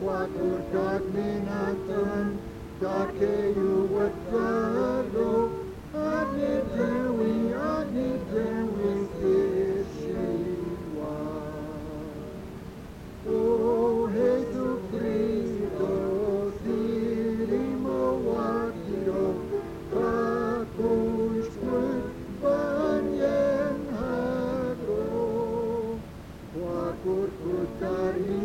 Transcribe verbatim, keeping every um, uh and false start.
Quatur cogminatum, Doceu et Verbo, ad nitevi, ad nitevi Yeshua. O Jesu Christo, Filimo Watio, Kakusquid Banyen Hagro, Quatur Kutari